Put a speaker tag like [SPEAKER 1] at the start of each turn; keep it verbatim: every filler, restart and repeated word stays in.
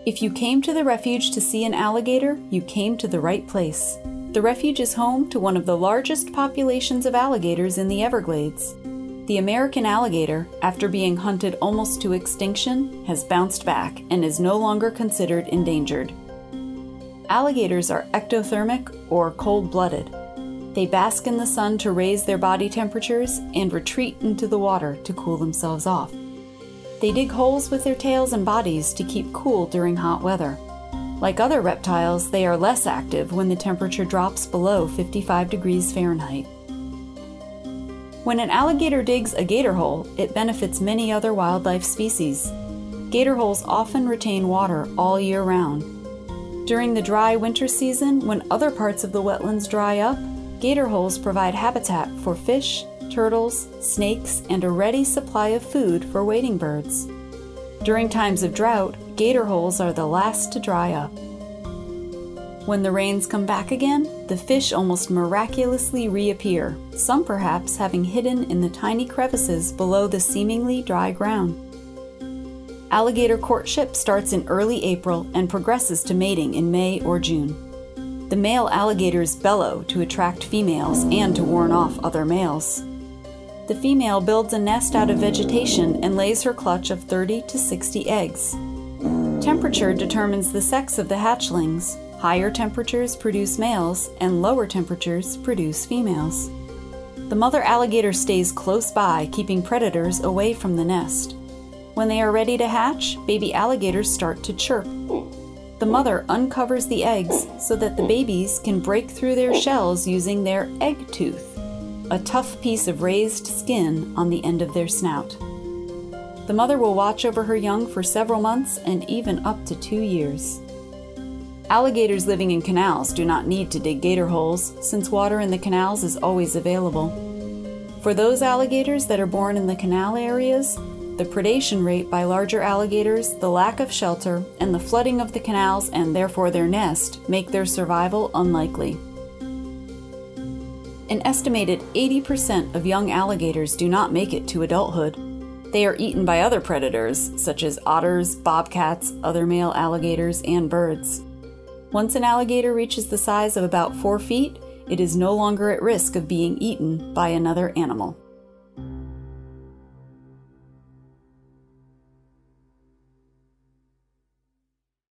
[SPEAKER 1] If you came to the refuge to see an alligator, you came to the right place. The refuge is home to one of the largest populations of alligators in the Everglades. The American alligator, after being hunted almost to extinction, has bounced back and is no longer considered endangered. Alligators are ectothermic or cold-blooded. They bask in the sun to raise their body temperatures and retreat into the water to cool themselves off. They dig holes with their tails and bodies to keep cool during hot weather. Like other reptiles, they are less active when the temperature drops below fifty-five degrees Fahrenheit. When an alligator digs a gator hole, it benefits many other wildlife species. Gator holes often retain water all year round. During the dry winter season, when other parts of the wetlands dry up, gator holes provide habitat for fish, turtles, snakes, and a ready supply of food for wading birds. During times of drought, gator holes are the last to dry up. When the rains come back again, the fish almost miraculously reappear, some perhaps having hidden in the tiny crevices below the seemingly dry ground. Alligator courtship starts in early April and progresses to mating in May or June. The male alligators bellow to attract females and to warn off other males. The female builds a nest out of vegetation and lays her clutch of thirty to sixty eggs. Temperature determines the sex of the hatchlings. Higher temperatures produce males, and lower temperatures produce females. The mother alligator stays close by, keeping predators away from the nest. When they are ready to hatch, baby alligators start to chirp. The mother uncovers the eggs so that the babies can break through their shells using their egg tooth, a tough piece of raised skin on the end of their snout. The mother will watch over her young for several months and even up to two years. Alligators living in canals do not need to dig gator holes, since water in the canals is always available. For those alligators that are born in the canal areas, the predation rate by larger alligators, the lack of shelter, and the flooding of the canals and therefore their nest make their survival unlikely. An estimated eighty percent of young alligators do not make it to adulthood. They are eaten by other predators, such as otters, bobcats, other male alligators, and birds. Once an alligator reaches the size of about four feet, it is no longer at risk of being eaten by another animal.